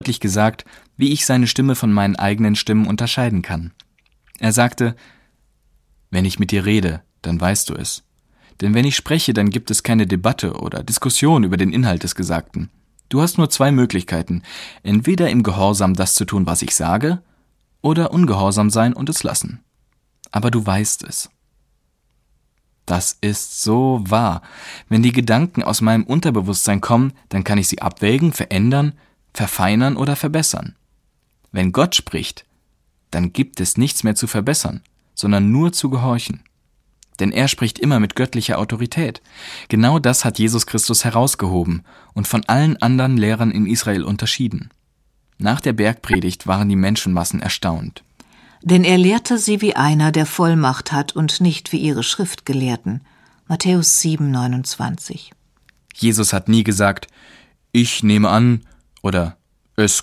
deutlich gesagt, wie ich seine Stimme von meinen eigenen Stimmen unterscheiden kann. Er sagte: Wenn ich mit dir rede, dann weißt du es. Denn wenn ich spreche, dann gibt es keine Debatte oder Diskussion über den Inhalt des Gesagten. Du hast nur zwei Möglichkeiten: entweder im Gehorsam das zu tun, was ich sage, oder ungehorsam sein und es lassen. Aber du weißt es. Das ist so wahr. Wenn die Gedanken aus meinem Unterbewusstsein kommen, dann kann ich sie abwägen, verändern, verfeinern oder verbessern. Wenn Gott spricht, dann gibt es nichts mehr zu verbessern, sondern nur zu gehorchen. Denn er spricht immer mit göttlicher Autorität. Genau das hat Jesus Christus herausgehoben und von allen anderen Lehrern in Israel unterschieden. Nach der Bergpredigt waren die Menschenmassen erstaunt. Denn er lehrte sie wie einer, der Vollmacht hat und nicht wie ihre Schriftgelehrten. Matthäus 7,29. Jesus hat nie gesagt: Ich nehme an oder es